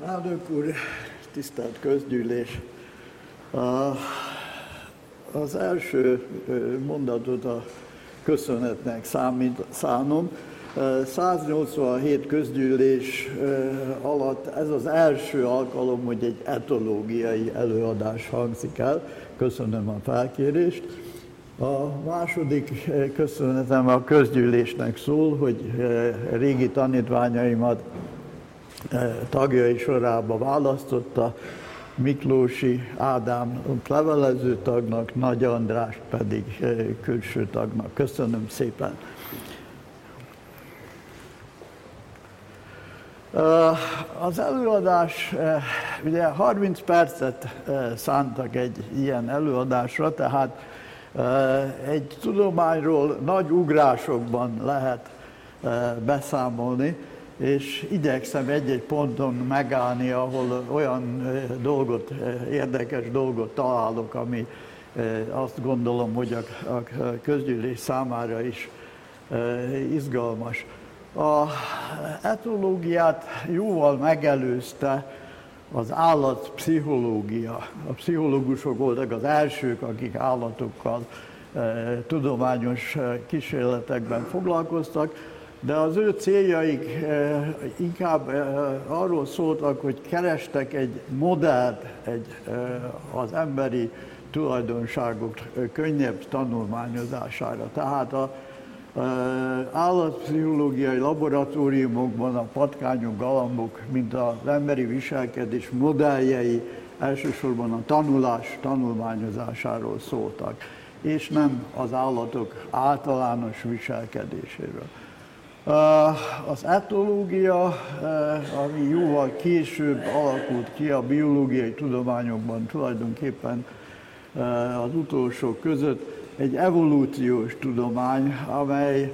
Elnök úr, tisztelt közgyűlés! Az első mondatot a köszönetnek szánom. 187 közgyűlés alatt ez az első alkalom, hogy egy etológiai előadás hangzik el. Köszönöm a felkérést. A második köszönetem a közgyűlésnek szól, hogy régi tanítványaimat tagjai sorába választotta, Miklósi Ádám levelező tagnak, Nagy Andrást pedig külső tagnak. Köszönöm szépen! Az előadás, ugye 30 percet szántak egy ilyen előadásra, tehát egy tudományról nagy ugrásokban lehet beszámolni, és igyekszem egy-egy ponton megállni, ahol olyan érdekes dolgot találok, ami azt gondolom, hogy a közgyűlés számára is izgalmas. Az etológiát jóval megelőzte az állatpszichológia. A pszichológusok voltak az elsők, akik állatokkal tudományos kísérletekben foglalkoztak, de az ő céljaik inkább arról szóltak, hogy kerestek egy modellt az emberi tulajdonságok könnyebb tanulmányozására. Tehát az állatpszichológiai laboratóriumokban a patkányok, galambok, mint az emberi viselkedés modelljei elsősorban a tanulás tanulmányozásáról szóltak, és nem az állatok általános viselkedéséről. Az etológia, ami jóval később alakult ki a biológiai tudományokban, tulajdonképpen az utolsók között, egy evolúciós tudomány, amely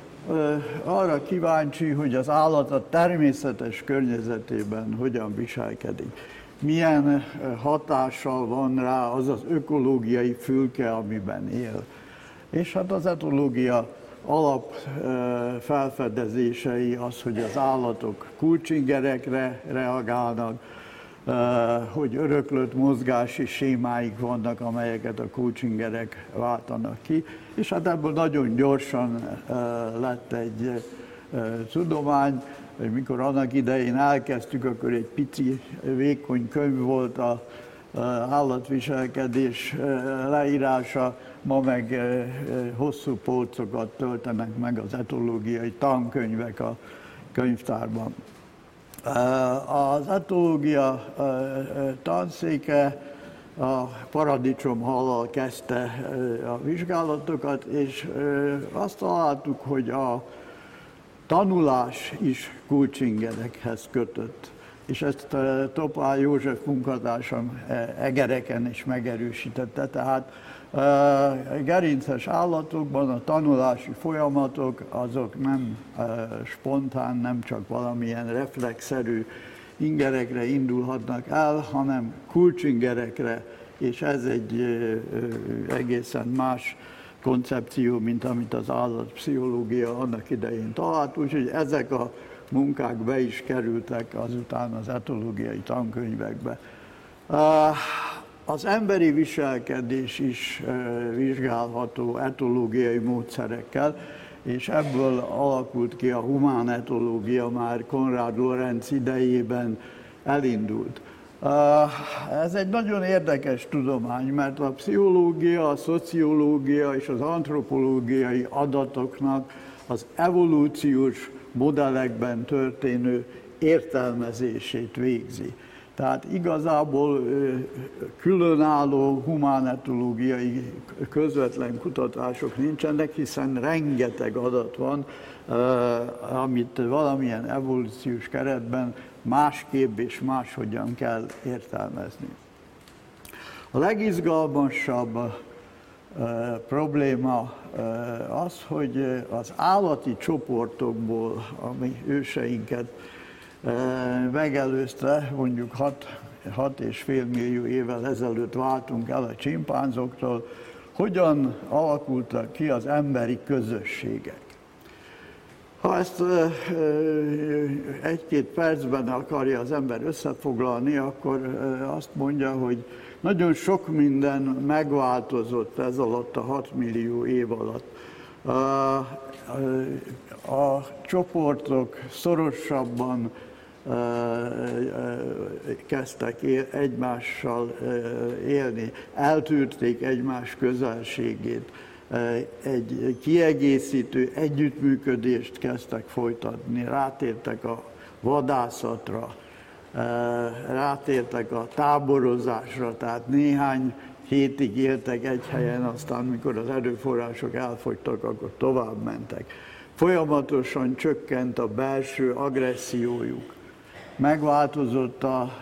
arra kíváncsi, hogy az állat a természetes környezetében hogyan viselkedik. Milyen hatással van rá az az ökológiai fülke, amiben él. És hát az etológia alap felfedezései az, hogy az állatok kulcsingerekre reagálnak, hogy öröklött mozgási sémáik vannak, amelyeket a kulcsingerek váltanak ki, és hát ebből nagyon gyorsan lett egy tudomány. Mikor annak idején elkezdtük, akkor egy pici, vékony könyv volt az állatviselkedés leírása, ma meg hosszú polcokat töltenek meg az etológiai tankönyvek a könyvtárban. Az etológia tanszéke a paradicsomhallal kezdte a vizsgálatokat, és azt találtuk, hogy a tanulás is kulcsingerekhez kötött. És ezt Topál József munkatársam egereken is megerősítette. Tehát gerinces állatokban a tanulási folyamatok azok nem spontán, nem csak valamilyen reflexzerű ingerekre indulhatnak el, hanem kulcsingerekre, és ez egy egészen más koncepció, mint amit az állatpszichológia annak idején talált, úgyhogy ezek a munkák be is kerültek azután az etológiai tankönyvekbe. Az emberi viselkedés is vizsgálható etológiai módszerekkel, és ebből alakult ki a humán etológia, már Konrád Lorenz idejében elindult. Ez egy nagyon érdekes tudomány, mert a pszichológia, a szociológia és az antropológiai adatoknak az evolúciós modellekben történő értelmezését végzi. Tehát igazából különálló humánetológiai közvetlen kutatások nincsenek, hiszen rengeteg adat van, amit valamilyen evolúciós keretben másképp és máshogyan kell értelmezni. A legizgalmasabb probléma az, hogy az állati csoportokból, ami őseinket megelőzte, mondjuk 6,5 millió évvel ezelőtt váltunk el a csimpánzoktól, hogyan alakultak ki az emberi közösségek. Ha ezt egy-két percben akarja az ember összefoglalni, akkor azt mondja, hogy nagyon sok minden megváltozott ez alatt a 6 millió év alatt. A csoportok szorosabban kezdtek egymással élni, eltűrték egymás közelségét, egy kiegészítő együttműködést kezdtek folytatni, rátértek a vadászatra, rátértek a táborozásra, tehát néhány hétig éltek egy helyen, aztán mikor az erőforrások elfogytak, akkor tovább mentek. Folyamatosan csökkent a belső agressziójuk. Megváltozott a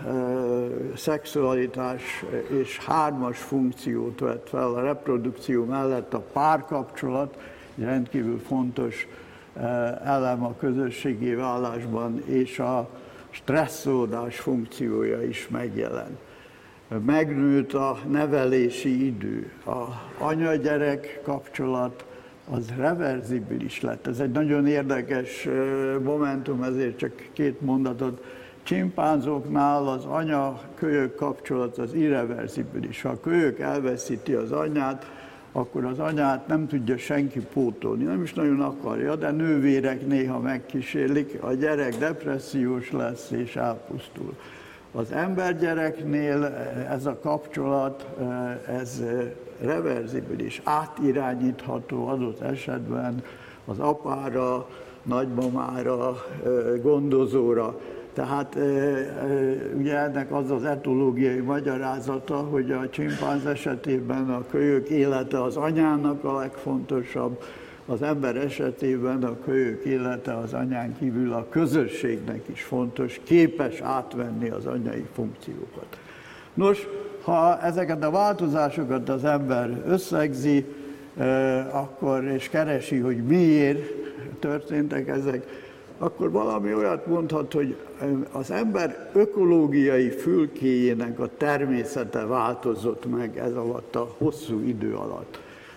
szexualitás, és 3-as funkciót vett fel a reprodukció mellett a párkapcsolat, rendkívül fontos elem a közösségi válásban, és a stresszódás funkciója is megjelent. Megnőtt a nevelési idő, a anya-gyerek kapcsolat az reverzibilis lett. Ez egy nagyon érdekes momentum, ezért csak 2 mondatot. Csimpánzoknál az anya-kölyök kapcsolat az irreverzibilis. Ha a kölyök elveszíti az anyát, akkor az anyát nem tudja senki pótolni, nem is nagyon akarja, de nővérek néha megkísérlik, a gyerek depressziós lesz és elpusztul. Az embergyereknél ez a kapcsolat, ez reverzibilis, átirányítható adott esetben az apára, nagymamára, gondozóra. Tehát ugye ennek az az etológiai magyarázata, hogy a csimpánz esetében a kölyök élete az anyának a legfontosabb, az ember esetében a kölyök élete az anyán kívül a közösségnek is fontos, képes átvenni az anyai funkciókat. Nos, ha ezeket a változásokat az ember összegzi, akkor és keresi, hogy miért történtek ezek, akkor valami olyat mondhat, hogy az ember ökológiai fülkéjének a természete változott meg ez alatt a hosszú idő alatt.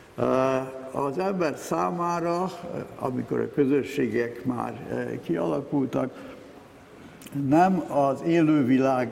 Az ember számára, amikor a közösségek már kialakultak, nem az élővilág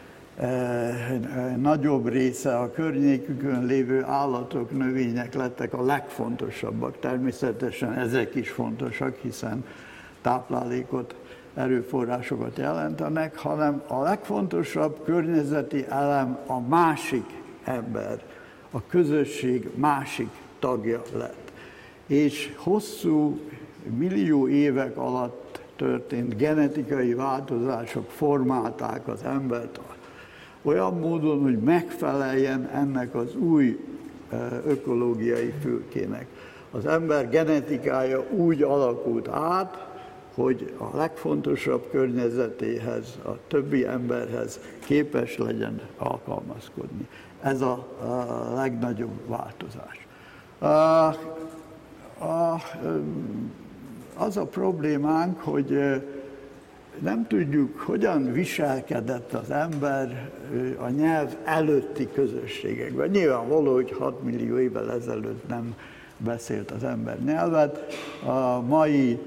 nagyobb része, a környékükön lévő állatok, növények lettek a legfontosabbak. Természetesen ezek is fontosak, hiszen táplálékot, erőforrásokat jelentenek, hanem a legfontosabb környezeti elem a másik ember, a közösség másik tagja lett. És hosszú, millió évek alatt történt genetikai változások formálták az embert olyan módon, hogy megfeleljen ennek az új ökológiai fülkének. Az ember genetikája úgy alakult át, hogy a legfontosabb környezetéhez, a többi emberhez képes legyen alkalmazkodni. Ez a legnagyobb változás. Az a problémánk, hogy nem tudjuk, hogyan viselkedett az ember a nyelv előtti közösségekben. Nyilvánvaló, hogy 6 millió évvel ezelőtt nem beszélt az ember nyelvet. A mai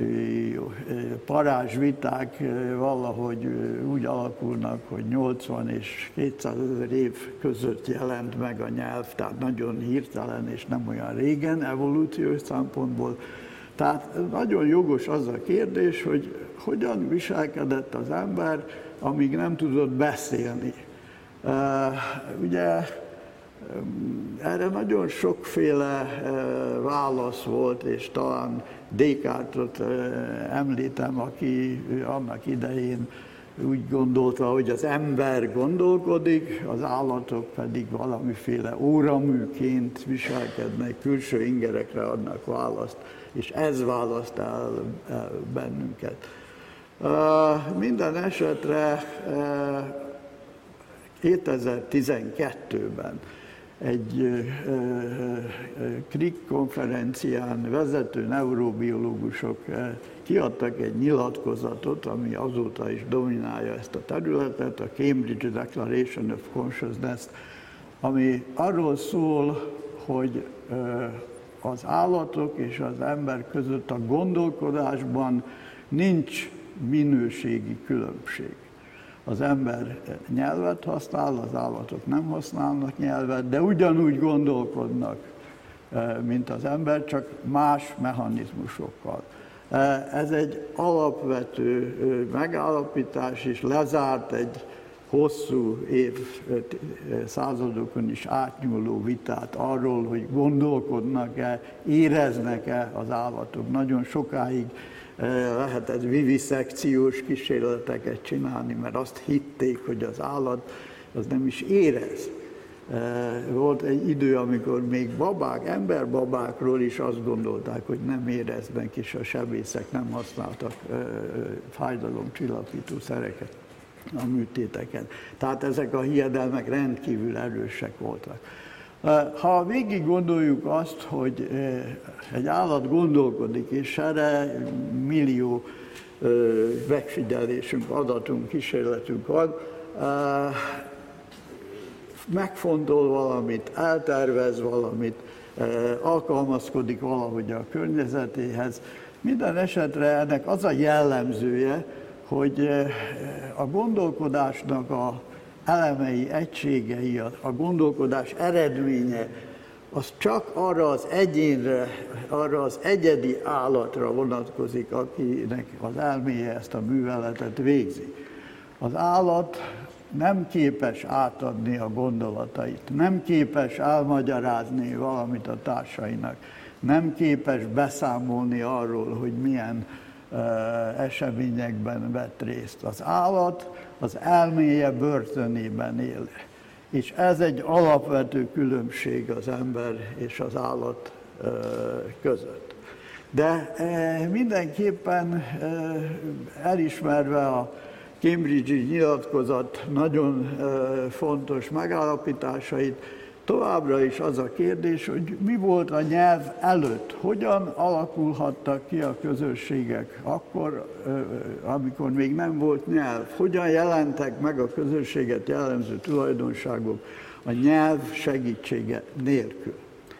parázsviták valahogy úgy alakulnak, hogy 80 és 200 000 év között jelent meg a nyelv, tehát nagyon hirtelen és nem olyan régen evolúciós szempontból. Tehát nagyon jogos az a kérdés, hogy hogyan viselkedett az ember, amíg nem tudott beszélni. Ugye erre nagyon sokféle válasz volt, és talán Descartes-ot említem, aki annak idején úgy gondolta, hogy az ember gondolkodik, az állatok pedig valamiféle óraműként viselkednek, külső ingerekre adnak választ, és ez választ el bennünket. Minden esetre 2012-ben egy Crick konferencián vezető neurobiológusok kiadtak egy nyilatkozatot, ami azóta is dominálja ezt a területet, a Cambridge Declaration of Consciousness, ami arról szól, hogy az állatok és az ember között a gondolkodásban nincs minőségi különbség. Az ember nyelvet használ, az állatok nem használnak nyelvet, de ugyanúgy gondolkodnak, mint az ember, csak más mechanizmusokkal. Ez egy alapvető megállapítás, és lezárt egy hosszú századokon is átnyúló vitát arról, hogy gondolkodnak-e, éreznek-e az állatok. Nagyon sokáig lehetett viviszekciós kísérleteket csinálni, mert azt hitték, hogy az állat az nem is érez. Volt egy idő, amikor még babák, emberbabákról is azt gondolták, hogy nem éreznek, és a sebészek nem használtak fájdalomcsillapító szereket a műtéteken. Tehát ezek a hiedelmek rendkívül erősek voltak. Ha végig gondoljuk azt, hogy egy állat gondolkodik, és erre millió megfigyelésünk, adatunk, kísérletünk van, megfontol valamit, eltervez valamit, alkalmazkodik valahogy a környezetéhez. Minden esetre ennek az a jellemzője, hogy a gondolkodásnak a elemei, egységei, a gondolkodás eredménye, az csak arra az egyénre, arra az egyedi állatra vonatkozik, akinek az elméje ezt a műveletet végzi. Az állat nem képes átadni a gondolatait, nem képes elmagyarázni valamit a társainak, nem képes beszámolni arról, hogy milyen eseményekben vett részt. Az állat az elméje börtönében él. És ez egy alapvető különbség az ember és az állat között. De mindenképpen elismerve a Cambridge-i nyilatkozat nagyon fontos megállapításait, továbbra is az a kérdés, hogy mi volt a nyelv előtt, hogyan alakulhattak ki a közösségek akkor, amikor még nem volt nyelv, hogyan jelentek meg a közösséget jellemző tulajdonságok a nyelv segítsége nélkül.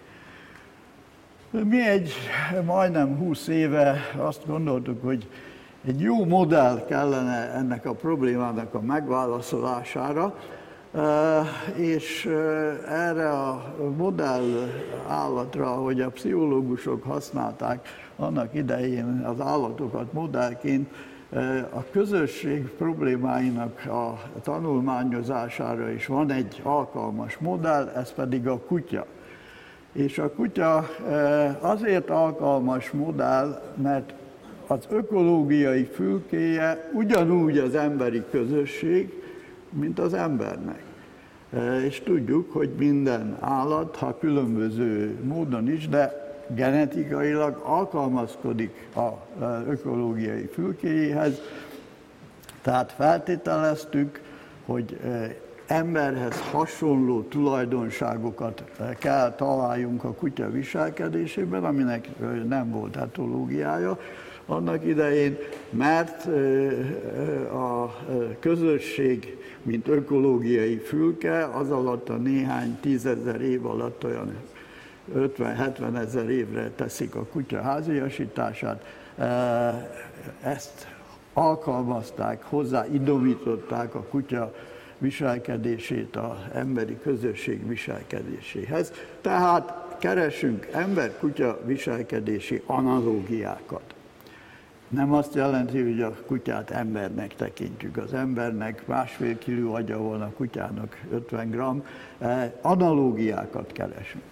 Mi majdnem 20 éve azt gondoltuk, hogy egy jó modell kellene ennek a problémának a megválaszolására, és erre a modell állatra, ahogy a pszichológusok használták annak idején az állatokat modellként, a közösség problémáinak a tanulmányozására is van egy alkalmas modell, ez pedig a kutya. És a kutya azért alkalmas modell, mert az ökológiai fülkéje ugyanúgy az emberi közösség, mint az embernek. És tudjuk, hogy minden állat, ha különböző módon is, de genetikailag alkalmazkodik az ökológiai fülkéjéhez. Tehát feltételeztük, hogy emberhez hasonló tulajdonságokat kell találjunk a kutya viselkedésében, aminek nem volt etológiája annak idején, mert a közösség, mint ökológiai fülke, az alatt a néhány 10 000 év alatt olyan 50-70 ezer évre teszik a kutya háziasítását, ezt alkalmazták, hozzáidomították a kutya viselkedését az emberi közösség viselkedéséhez. Tehát keresünk ember-kutya viselkedési analógiákat. Nem azt jelenti, hogy a kutyát embernek tekintjük. Az embernek 1,5 kiló agya van, a kutyának 50 g. Analógiákat keresünk.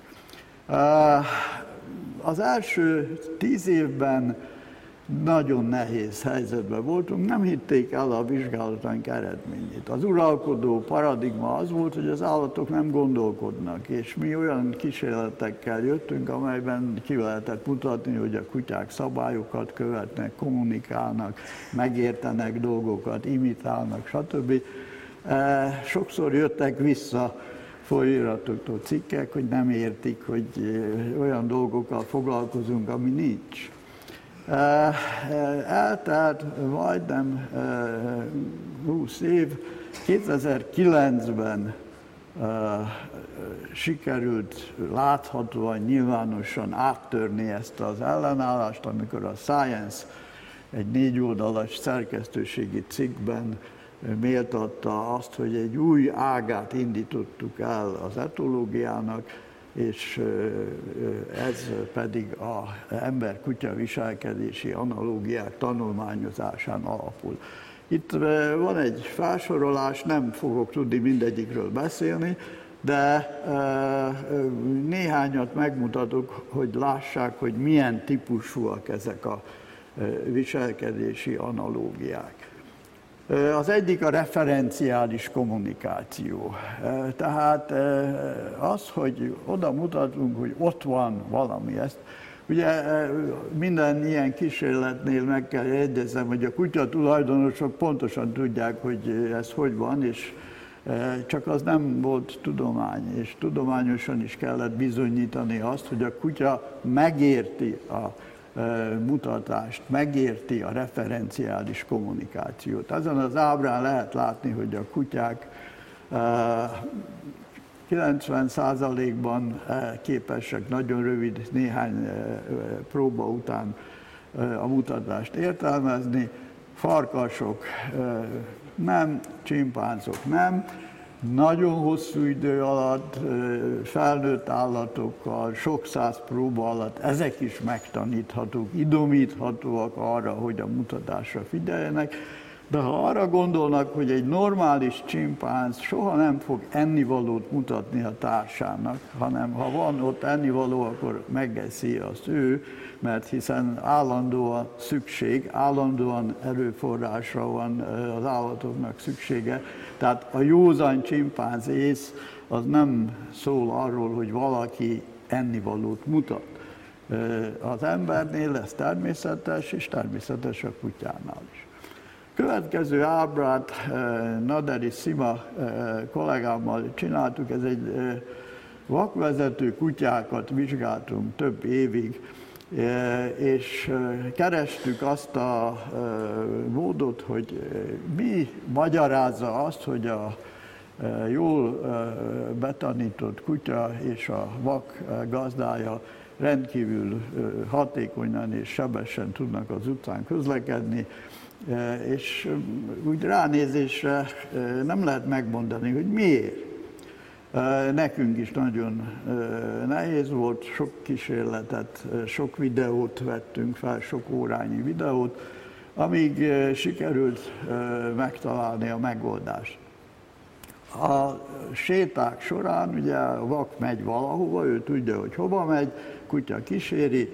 Az első 10 évben nagyon nehéz helyzetben voltunk, nem hitték el a vizsgálatunk eredményét. Az uralkodó paradigma az volt, hogy az állatok nem gondolkodnak, és mi olyan kísérletekkel jöttünk, amelyben ki lehetett mutatni, hogy a kutyák szabályokat követnek, kommunikálnak, megértenek dolgokat, imitálnak, stb. Sokszor jöttek vissza folyóiratoktól cikkek, hogy nem értik, hogy olyan dolgokkal foglalkozunk, ami nincs. Eltelt majdnem 20 év, 2009-ben sikerült láthatóan, nyilvánosan áttörni ezt az ellenállást, amikor a Science egy 4 oldalas szerkesztőségi cikkben méltatta azt, hogy egy új ágát indítottuk el az etológiának, és ez pedig az ember-kutya viselkedési analógiák tanulmányozásán alapul. Itt van egy felsorolás, nem fogok tudni mindegyikről beszélni, de néhányat megmutatok, hogy lássák, hogy milyen típusúak ezek a viselkedési analógiák. Az egyik a referenciális kommunikáció. Tehát az, hogy oda mutatunk, hogy ott van valami. Ezt ugye minden ilyen kísérletnél meg kell jegyezzem, hogy a kutya tulajdonosok pontosan tudják, hogy ez hogy van, és csak az nem volt tudomány, és tudományosan is kellett bizonyítani azt, hogy a kutya megérti a mutatást, megérti a referenciális kommunikációt. Ezen az ábrán lehet látni, hogy a kutyák 90%-ban képesek nagyon rövid, néhány próba után a mutatást értelmezni, farkasok nem, csimpánzok nem, nagyon hosszú idő alatt, felnőtt állatokkal, sok száz próba alatt ezek is megtaníthatók, idomíthatóak arra, hogy a mutatásra figyeljenek, de ha arra gondolnak, hogy egy normális csimpánz soha nem fog ennivalót mutatni a társának, hanem ha van ott ennivaló, akkor megeszi azt ő, mert hiszen állandóan szükség, állandóan erőforrásra van az állatoknak szüksége. Tehát a józan csimpánz ész az nem szól arról, hogy valaki ennivalót mutat. Az embernél ez természetes, és természetes a kutyánál is. Következő ábrát Naderi Sima kollégámmal csináltuk, ez egy vakvezető kutyákat vizsgáltunk több évig, és kerestük azt a módot, hogy mi magyarázza azt, hogy a jól betanított kutya és a vak gazdája rendkívül hatékonyan és sebesen tudnak az utcán közlekedni, és úgy ránézésre nem lehet megmondani, hogy miért. Nekünk is nagyon nehéz volt, sok kísérletet, sok videót vettünk fel, sok órányi videót, amíg sikerült megtalálni a megoldást. A séták során ugye a vak megy valahova, ő tudja, hogy hova megy, kutya kíséri,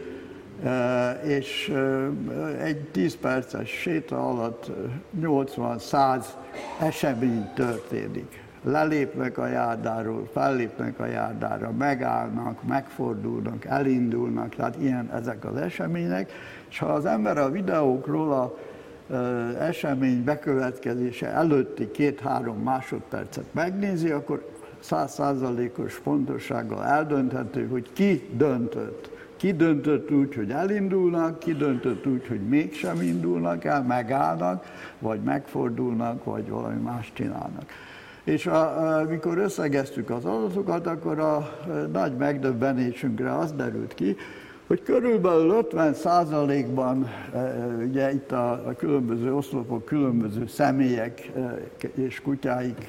és egy 10 perces séta alatt 80-100 esemény történik. Lelépnek a járdáról, fellépnek a járdára, megállnak, megfordulnak, elindulnak, tehát ilyen ezek az események, és ha az ember a videókról az esemény bekövetkezése előtti 2-3 másodpercet megnézi, akkor 100%-os pontossággal eldönthető, hogy ki döntött. Ki döntött úgy, hogy elindulnak, ki döntött úgy, hogy mégsem indulnak el, megállnak, vagy megfordulnak, vagy valami más csinálnak. És amikor összegeztük az adatokat, akkor a nagy megdöbbenésünkre az derült ki, hogy körülbelül 50%-ban, ugye itt a különböző oszlopok, különböző személyek és kutyáik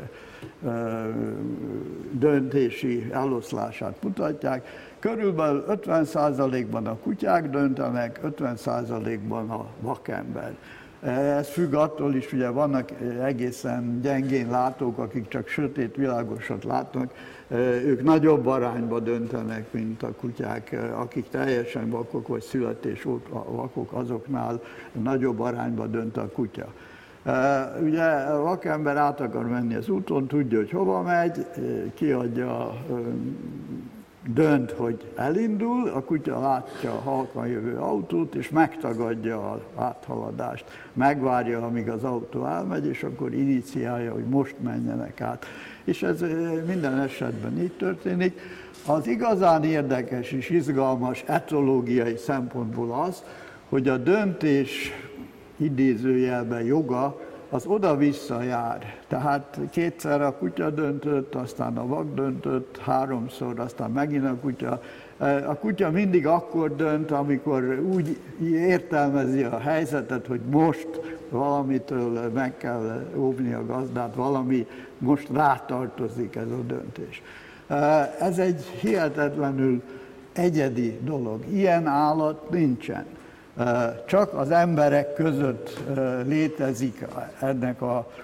döntési eloszlását mutatják, körülbelül 50%-ban a kutyák döntenek, 50%-ban a vakember. Ez függ attól is, ugye vannak egészen gyengén látók, akik csak sötét, világosat látnak, ők nagyobb arányban döntenek, mint a kutyák, akik teljesen vakok vagy születés óta vakok, azoknál nagyobb arányban dönt a kutya. Ugye a vakember át akar menni az úton, tudja, hogy hova megy, kiadja, dönt, hogy elindul, a kutya látja a halkan jövő autót, és megtagadja az áthaladást. Megvárja, amíg az autó elmegy, és akkor iniciálja, hogy most menjenek át. És ez minden esetben így történik. Az igazán érdekes és izgalmas etológiai szempontból az, hogy a döntés idézőjelben joga az oda-vissza jár. Tehát kétszer a kutya döntött, aztán a vak döntött, háromszor, aztán megint a kutya. A kutya mindig akkor dönt, amikor úgy értelmezi a helyzetet, hogy most valamitől meg kell óvni a gazdát, valami most rátartozik ez a döntés. Ez egy hihetetlenül egyedi dolog. Ilyen állat nincsen. Csak az emberek között létezik ennek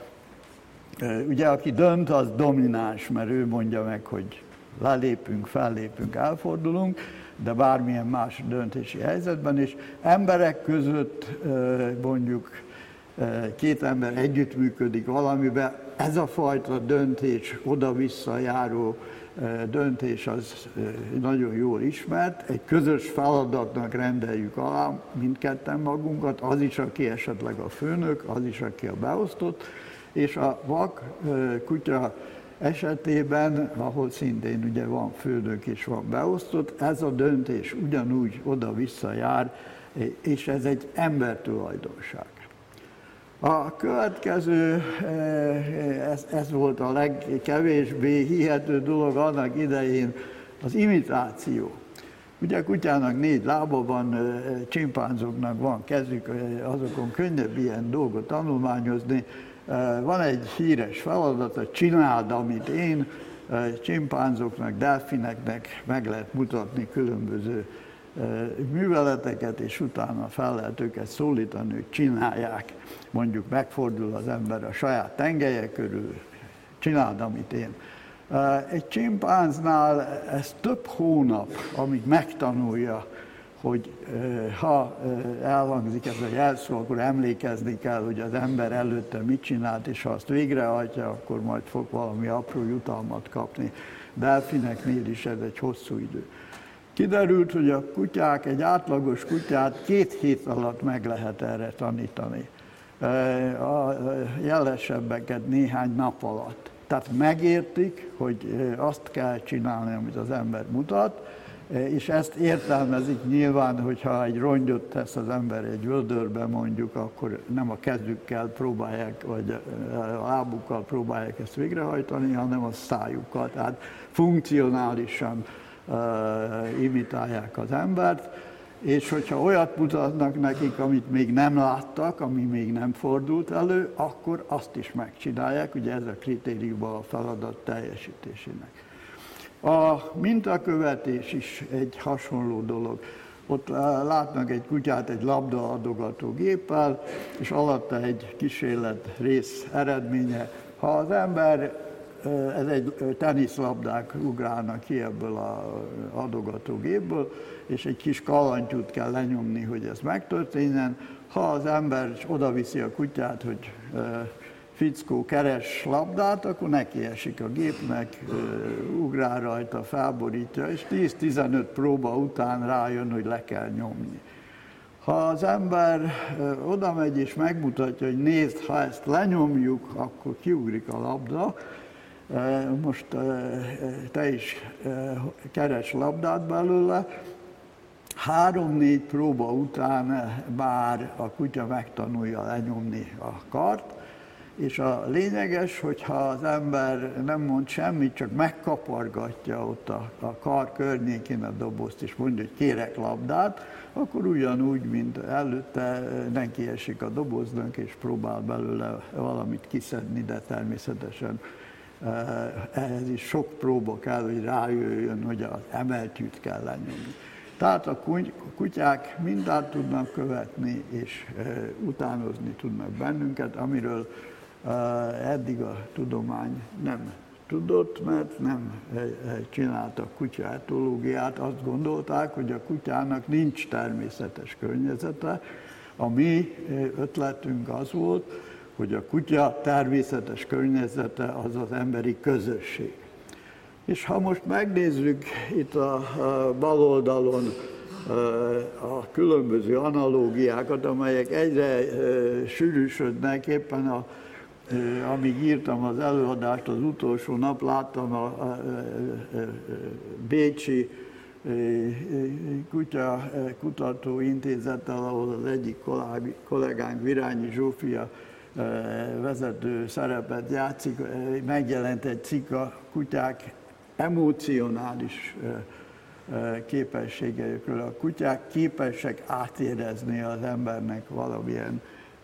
ugye aki dönt, az domináns, mert ő mondja meg, hogy lelépünk, fellépünk, elfordulunk, de bármilyen más döntési helyzetben is. Emberek között mondjuk két ember együttműködik valamiben, ez a fajta döntés, oda-vissza járó döntés az nagyon jól ismert, egy közös feladatnak rendeljük alá mindketten magunkat, az is, aki esetleg a főnök, az is, aki a beosztott, és a vak kutya esetében, ahol szintén ugye van főnök és van beosztott, ez a döntés ugyanúgy oda-vissza jár, és ez egy embertulajdonság. A következő, ez volt a legkevésbé hihető dolog annak idején, az imitáció. Ugye a kutyának 4 lába van, csimpánzoknak van kezük, azokon könnyebb ilyen dolgot tanulmányozni. Van egy híres feladat, csináld, amit én, csimpánzoknak, delfineknek meg lehet mutatni különböző műveleteket, és utána fel lehet őket szólítani, hogy csinálják. Mondjuk megfordul az ember a saját tengelye körül, csináld, amit én. Egy csimpánznál ez több hónap, amíg megtanulja, hogy ha elhangzik ez a jelszó, akkor emlékezni kell, hogy az ember előtte mit csinált, és ha azt végrehajtja, akkor majd fog valami apró jutalmat kapni. Delfineknél is ez egy hosszú idő. Kiderült, hogy a kutyák, egy átlagos kutyát 2 hét alatt meg lehet erre tanítani. A jelesebbeket néhány nap alatt. Tehát megértik, hogy azt kell csinálni, amit az ember mutat, és ezt értelmezik nyilván, hogyha egy rongyot tesz az ember egy vödörbe mondjuk, akkor nem a kezükkel próbálják, vagy a lábukkal próbálják ezt végrehajtani, hanem a szájukkal. Tehát funkcionálisan imitálják az embert, és hogyha olyat mutatnak nekik, amit még nem láttak, ami még nem fordult elő, akkor azt is megcsinálják, ugye ez a kritérium a feladat teljesítésének. A mintakövetés is egy hasonló dolog. Ott látnak egy kutyát egy labdaadogató géppel, és alatta egy kísérlet rész eredménye. Ha az ember, ez egy teniszlabdák ugrálnak ki ebből az adogatógépből, és egy kis kalantyút kell lenyomni, hogy ez megtörténjen. Ha az ember odaviszi a kutyát, hogy fickó keres labdát, akkor neki esik a gépnek, ugrál rajta, felborítja, és 10-15 próba után rájön, hogy le kell nyomni. Ha az ember oda megy és megmutatja, hogy nézd, ha ezt lenyomjuk, akkor kiugrik a labda, most te is keres labdát belőle, 3-4 próba után már a kutya megtanulja lenyomni a kart, és a lényeges, hogyha az ember nem mond semmit, csak megkapargatja ott a kar környékén a dobozt, és mondja, hogy kérek labdát, akkor ugyanúgy, mint előtte neki esik a doboznak, és próbál belőle valamit kiszedni, de természetesen ehhez is sok próba kell, hogy rájöjjön, hogy az emeltyűt kell lenyomni. Tehát a kutyák mindent tudnak követni, és utánozni tudnak bennünket, amiről eddig a tudomány nem tudott, mert nem csináltak kutyaetológiát, azt gondolták, hogy a kutyának nincs természetes környezete. A mi ötletünk az volt, hogy a kutya természetes környezete az az emberi közösség. És ha most megnézzük itt a bal oldalon a különböző analógiákat, amelyek egyre sűrűsödnek, éppen amíg írtam az előadást, az utolsó nap láttam a bécsi Kutyakutató Intézettel, ahol az egyik kollégánk, Virányi Zsófia vezető szerepet játszik, megjelent egy cikk a kutyák emocionális képességeikről. A kutyák képesek átérezni az embernek valamilyen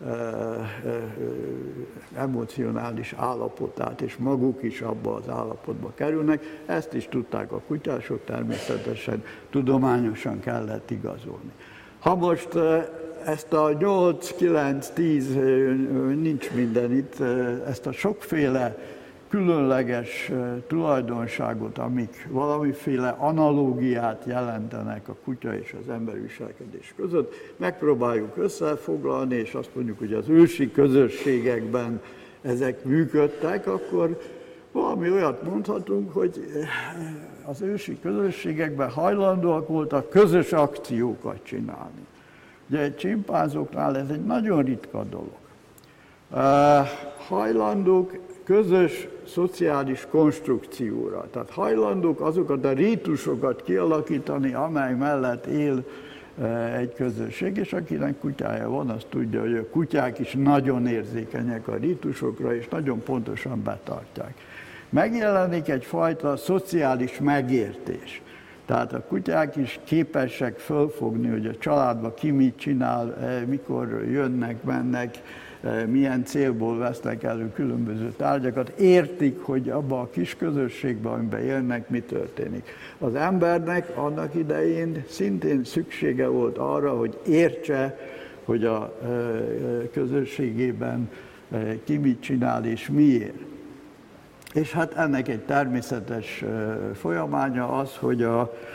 emocionális állapotát, és maguk is abba az állapotba kerülnek. Ezt is tudták a kutyások, természetesen tudományosan kellett igazolni. Ha most ezt a 8-9-10, nincs minden itt, ezt a sokféle különleges tulajdonságot, amik valamiféle analógiát jelentenek a kutya és az ember viselkedés között, megpróbáljuk összefoglalni, és azt mondjuk, hogy az ősi közösségekben ezek működtek, akkor valami olyat mondhatunk, hogy az ősi közösségekben hajlandóak voltak közös akciókat csinálni. Ugye egy csimpánzoknál ez egy nagyon ritka dolog. Hajlandók közös szociális konstrukcióra, tehát hajlandók azokat a rítusokat kialakítani, amely mellett él egy közösség, és akinek kutyája van, az tudja, hogy a kutyák is nagyon érzékenyek a rítusokra, és nagyon pontosan betartják. Megjelenik egyfajta szociális megértés. Tehát a kutyák is képesek fölfogni, hogy a családban ki mit csinál, mikor jönnek, mennek, milyen célból vesznek elő különböző tárgyakat, értik, hogy abban a kis közösségben, amiben élnek, mi történik. Az embernek annak idején szintén szüksége volt arra, hogy értse, hogy a közösségében ki mit csinál és miért. És hát ennek egy természetes folyamánya az, hogy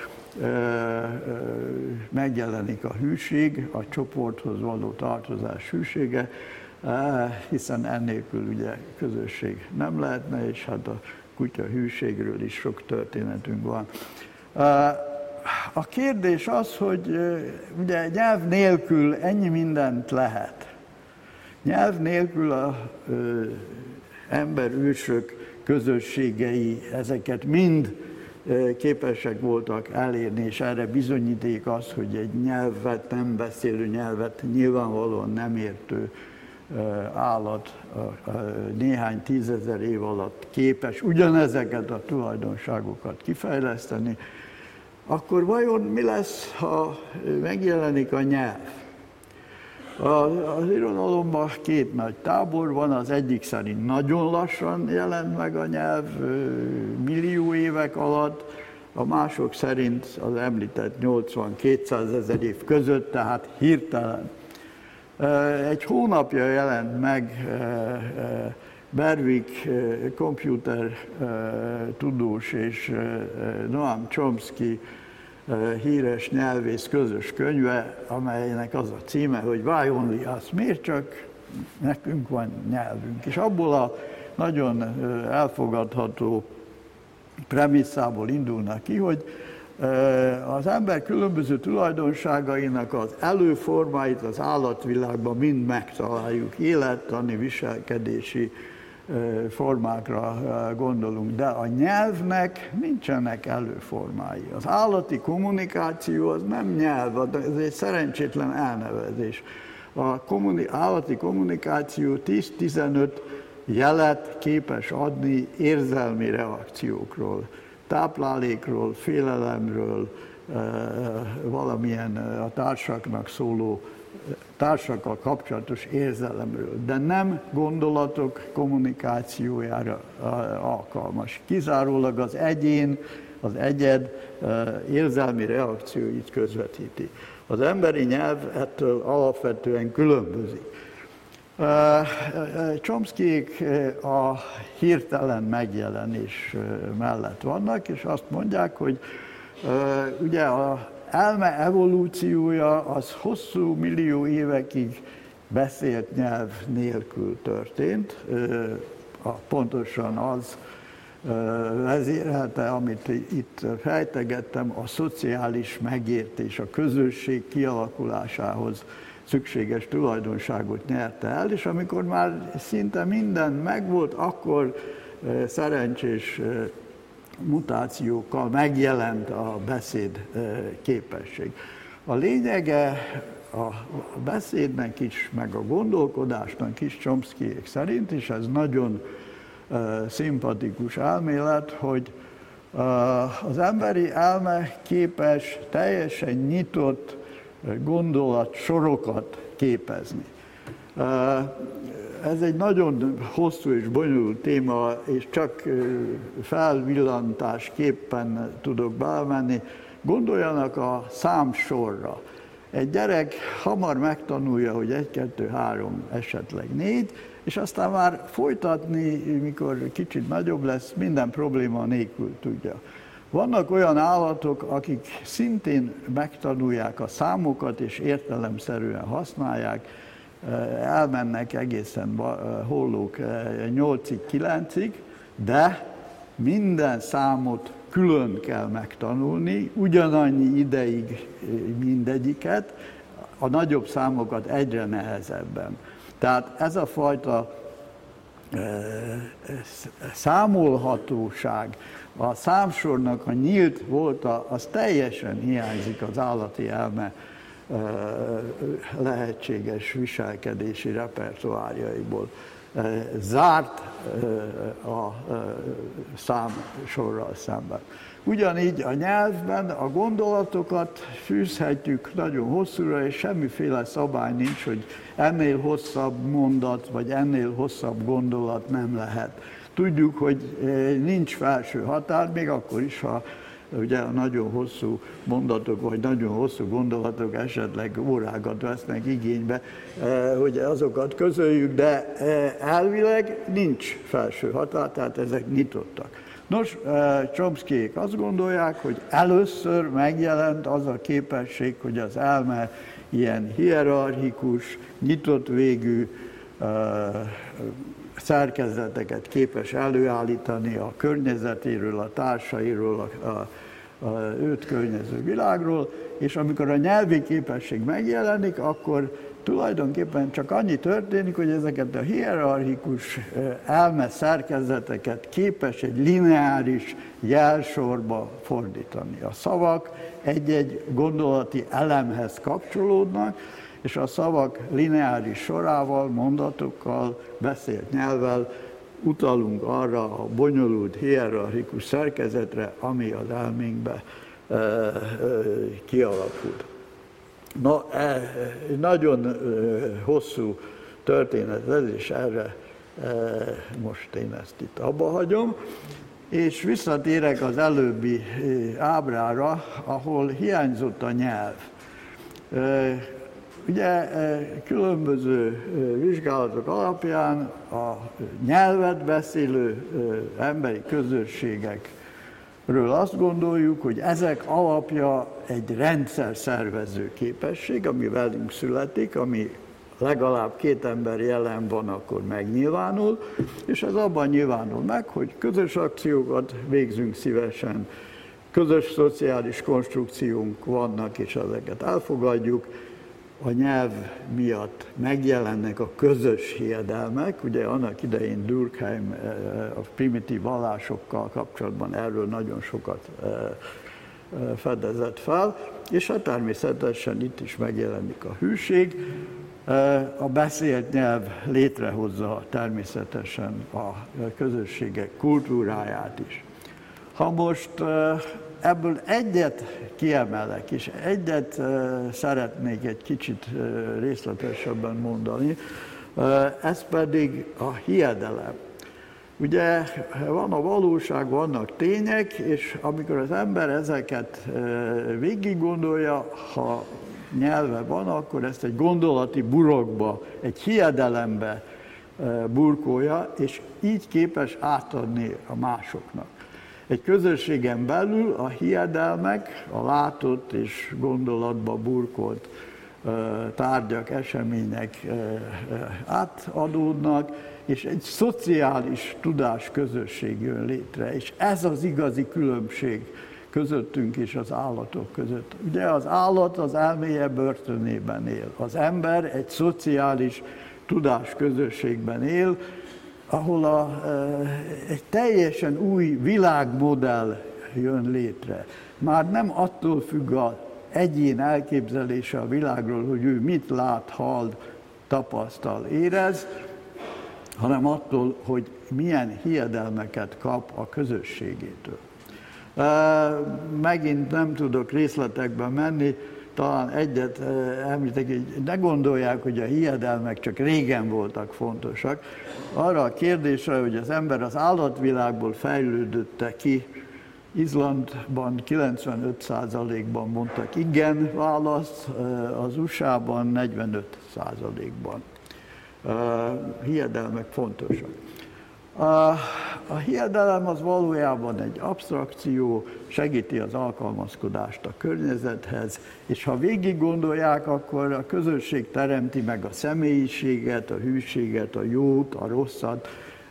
megjelenik a hűség, a csoporthoz való tartozás hűsége, hiszen ennélkül ugye közösség nem lehetne, és hát a kutya hűségről is sok történetünk van. A kérdés az, hogy ugye nyelv nélkül ennyi mindent lehet. Nyelv nélkül az emberősök közösségei ezeket mind képesek voltak elérni, és erre bizonyíték az, hogy egy nyelvet, nem beszélő nyelvet nyilvánvalóan nem értő állat néhány tízezer év alatt képes ugyanezeket a tulajdonságokat kifejleszteni, akkor vajon mi lesz, ha megjelenik a nyelv? Az irodalomban két nagy tábor van, az egyik szerint nagyon lassan jelent meg a nyelv, millió évek alatt, a mások szerint az említett 80-200 ezer év között, tehát hirtelen. Egy hónapja jelent meg Berwick komputer tudós és Noam Chomsky híres nyelvész közös könyve, amelynek az a címe, hogy Why Only Us? Miért csak nekünk van nyelvünk? És abból a nagyon elfogadható premisszából indulnak ki, hogy az ember különböző tulajdonságainak az előformáit az állatvilágban mind megtaláljuk, élettani, viselkedési formákra gondolunk, de a nyelvnek nincsenek előformái. Az állati kommunikáció az nem nyelv, ez egy szerencsétlen elnevezés. Állati kommunikáció 10-15 jelet képes adni érzelmi reakciókról, táplálékról, félelemről, valamilyen a társaknak szóló, társakkal kapcsolatos érzelemről, de nem gondolatok kommunikációjára alkalmas. Kizárólag az egyén, az egyed érzelmi reakcióit közvetíti. Az emberi nyelv ettől alapvetően különbözik. Chomskyék a hirtelen megjelenés mellett vannak, és azt mondják, hogy ugye az elme evolúciója az hosszú millió évekig beszélt nyelv nélkül történt. Pontosan az vezérelte, amit itt fejtegettem, a szociális megértés, a közösség kialakulásához szükséges tulajdonságot nyerte el, és amikor már szinte minden megvolt, akkor szerencsés mutációkkal megjelent a beszéd képesség. A lényege a beszédnek is, meg a gondolkodásnak is Chomskyék szerint, és ez nagyon szimpatikus elmélet, hogy az emberi elme képes teljesen nyitott gondolatsorokat képezni. Ez egy nagyon hosszú és bonyolult téma, és csak felvillantásképpen tudok belemenni. Gondoljanak a számsorra. Egy gyerek hamar megtanulja, hogy 1, 2, 3, esetleg 4, és aztán már folytatni, mikor kicsit nagyobb lesz, minden probléma nélkül tudja. Vannak olyan állatok, akik szintén megtanulják a számokat, és értelemszerűen használják, elmennek egészen hollók 8-ig, 9-ig, de minden számot külön kell megtanulni, ugyanannyi ideig mindegyiket, a nagyobb számokat egyre nehezebben. Tehát ez a fajta számolhatóság, a számsornak a nyílt volta, az teljesen hiányzik az állati elme lehetséges viselkedési repertoárjaiból. Zárt a számsorral szemben. Ugyanígy a nyelvben a gondolatokat fűzhetjük nagyon hosszúra, és semmiféle szabály nincs, hogy ennél hosszabb mondat, vagy ennél hosszabb gondolat nem lehet. Tudjuk, hogy nincs felső határ, még akkor is, ha ugye a nagyon hosszú mondatok, vagy nagyon hosszú gondolatok esetleg órákat vesznek igénybe, hogy azokat közöljük, de elvileg nincs felső határ, tehát ezek nyitottak. Nos, Chomskyék azt gondolják, hogy először megjelent az a képesség, hogy az elme ilyen hierarchikus, nyitott végű szerkezeteket képes előállítani a környezetéről, a társairól, őt környező világról, és amikor a nyelvi képesség megjelenik, akkor tulajdonképpen csak annyi történik, hogy ezeket a hierarchikus elme szerkezeteket képes egy lineáris jelsorba fordítani. A szavak egy-egy gondolati elemhez kapcsolódnak, és a szavak lineáris sorával, mondatokkal, beszélt nyelvvel utalunk arra a bonyolult hierarchikus szerkezetre, ami az elménkbe kialakult. Na, nagyon hosszú történet ez, és erre most én ezt itt abba hagyom, és visszatérek az előbbi ábrára, ahol hiányzott a nyelv. Ugye különböző vizsgálatok alapján a nyelvet beszélő emberi közösségekről azt gondoljuk, hogy ezek alapja egy rendszer szervező képesség, ami velünk születik, ami legalább 2 ember jelen van, akkor megnyilvánul, és ez abban nyilvánul meg, hogy közös akciókat végzünk szívesen, közös szociális konstrukciónk vannak, és ezeket elfogadjuk. A nyelv miatt megjelennek a közös hiedelmek, ugye annak idején Durkheim a primitív vallásokkal kapcsolatban erről nagyon sokat fedezett fel, és hát természetesen itt is megjelenik a hűség. A beszélt nyelv létrehozza természetesen a közösségek kultúráját is. Ha most ebből egyet kiemelek, és egyet szeretnék egy kicsit részletesebben mondani, ez pedig a hiedelem. Ugye van a valóság, vannak tények, és amikor az ember ezeket végig gondolja, ha nyelve van, akkor ezt egy gondolati burokba, egy hiedelembe burkolja, és így képes átadni a másoknak. Egy közösségen belül a hiedelmek, a látott és gondolatba burkolt tárgyak, események átadódnak, és egy szociális tudásközösség jön létre. És ez az igazi különbség közöttünk és az állatok között. Ugye az állat az elméje börtönében él. Az ember egy szociális tudásközösségben él, ahol egy teljesen új világmodell jön létre. Már nem attól függ a egyén elképzelése a világról, hogy ő mit lát, hall, tapasztal, érez, hanem attól, hogy milyen hiedelmeket kap a közösségétől. Megint nem tudok részletekbe menni, talán egyet említek, hogy ne gondolják, hogy a hiedelmek csak régen voltak fontosak. Arra a kérdésre, hogy az ember az állatvilágból fejlődött-e ki, Izlandban 95%-ban mondtak igen választ, az USA-ban 45%-ban. Hiedelmek fontosak. A hiedelem az valójában egy absztrakció, segíti az alkalmazkodást a környezethez, és ha végig gondolják, akkor a közösség teremti meg a személyiséget, a hűséget, a jót, a rosszat,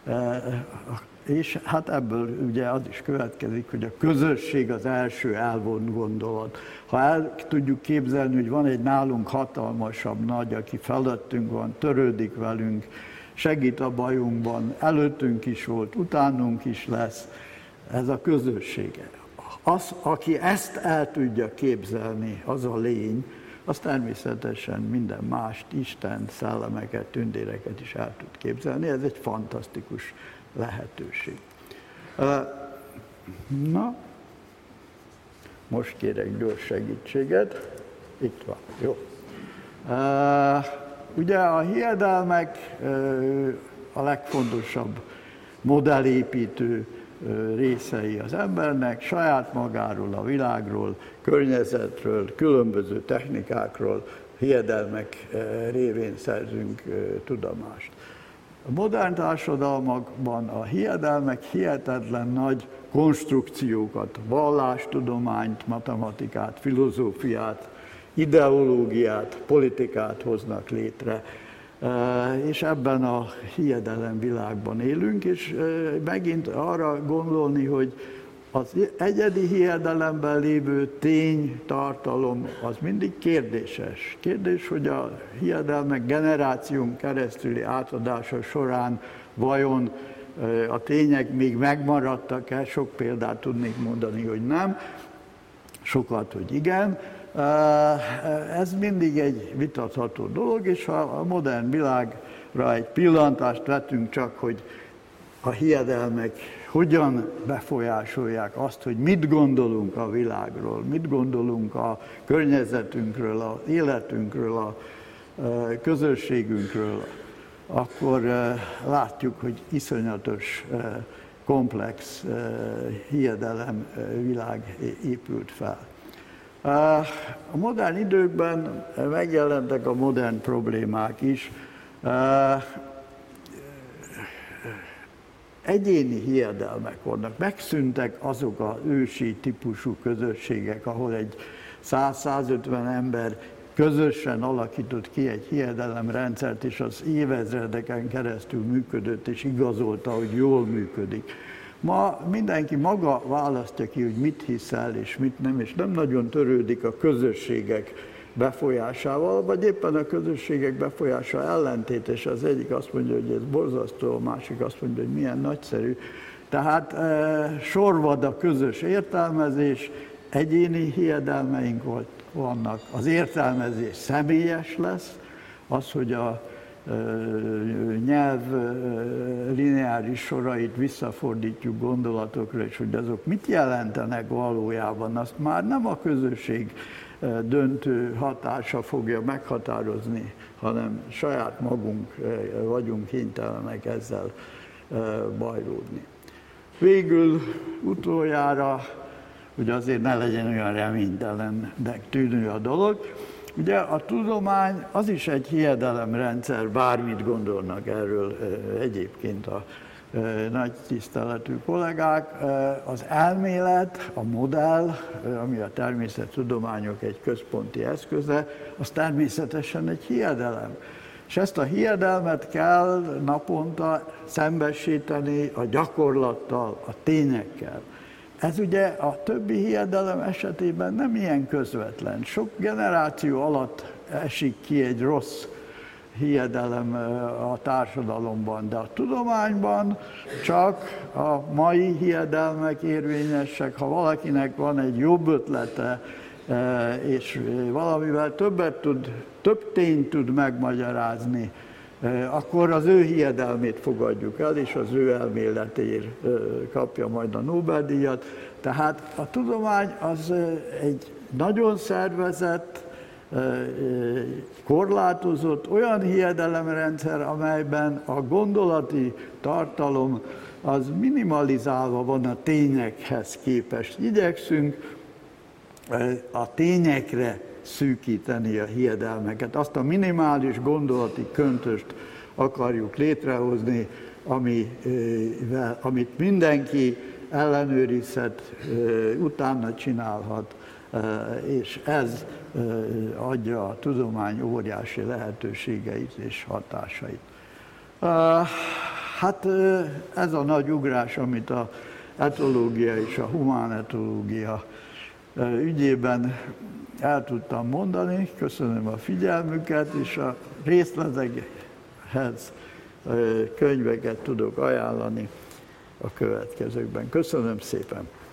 és hát ebből ugye az is következik, hogy a közösség az első elvont gondolat. Ha el tudjuk képzelni, hogy van egy nálunk hatalmasabb nagy, aki felettünk van, törődik velünk, segít a bajunkban, előttünk is volt, utánunk is lesz, ez a közössége. Az, aki ezt el tudja képzelni, az a lény, az természetesen minden mást, Isten, szellemeket, tündéreket is el tud képzelni, ez egy fantasztikus lehetőség. Na, most kérek gyors segítséget. Itt van, jó. Ugye a hiedelmek a legfontosabb modellépítő részei az embernek, saját magáról, a világról, környezetről, különböző technikákról, hiedelmek révén szerzünk tudomást. A modern társadalmakban a hiedelmek hihetetlen nagy konstrukciókat, vallástudományt, matematikát, filozófiát, ideológiát, politikát hoznak létre, és ebben a hiedelem világban élünk, és megint arra gondolni, hogy az egyedi hiedelemben lévő tény, tartalom, az mindig kérdéses. Kérdés, hogy a hiedelmek generáción keresztüli átadása során vajon a tények még megmaradtak-e, sok példát tudnék mondani, hogy nem, sokat, hogy igen. Ez mindig egy vitatható dolog, és ha a modern világra egy pillantást vetünk csak, hogy a hiedelmek hogyan befolyásolják azt, hogy mit gondolunk a világról, mit gondolunk a környezetünkről, az életünkről, a közösségünkről, akkor látjuk, hogy iszonyatos, komplex hiedelem világ épült fel. A modern időkben megjelentek a modern problémák is. Egyéni hiedelmek vannak, megszűntek azok az ősi típusú közösségek, ahol egy 100-150 ember közösen alakított ki egy hiedelemrendszert, és az évezredeken keresztül működött, és igazolta, hogy jól működik. Ma mindenki maga választja ki, hogy mit hisz el, és mit nem, és nem nagyon törődik a közösségek befolyásával, vagy éppen a közösségek befolyása ellentétes. Az egyik azt mondja, hogy ez borzasztó, a másik azt mondja, hogy milyen nagyszerű. Tehát sorvad a közös értelmezés, egyéni hiedelmeink vannak, az értelmezés személyes lesz, az, hogy a nyelv lineáris sorait visszafordítjuk gondolatokra, és hogy azok mit jelentenek valójában, azt már nem a közösség döntő hatása fogja meghatározni, hanem saját magunk vagyunk kénytelenek ezzel bajlódni. Végül utoljára, hogy azért ne legyen olyan reménytelennek tűnő a dolog, ugye a tudomány az is egy hiedelemrendszer, bármit gondolnak erről egyébként a nagy tiszteletű kollégák. Az elmélet, a modell, ami a természettudományok egy központi eszköze, az természetesen egy hiedelem. És ezt a hiedelmet kell naponta szembesíteni a gyakorlattal, a tényekkel. Ez ugye a többi hiedelem esetében nem ilyen közvetlen. Sok generáció alatt esik ki egy rossz hiedelem a társadalomban, de a tudományban csak a mai hiedelmek érvényesek. Ha valakinek van egy jobb ötlete, és valamivel több tényt tud megmagyarázni, akkor az ő hiedelmét fogadjuk el, és az ő elméletéért kapja majd a Nobel-díjat. Tehát a tudomány az egy nagyon szervezett, korlátozott, olyan hiedelemrendszer, amelyben a gondolati tartalom az minimalizálva van a tényekhez képest. Igyekszünk a tényekre szűkíteni a hiedelmeket. Azt a minimális gondolati köntöst akarjuk létrehozni, amit mindenki ellenőrizhet, utána csinálhat, és ez adja a tudomány óriási lehetőségeit és hatásait. Hát ez a nagy ugrás, amit az etológia és a humánetológia ügyében el tudtam mondani. Köszönöm a figyelmüket, és a részletekhez könyveket tudok ajánlani a következőkben. Köszönöm szépen!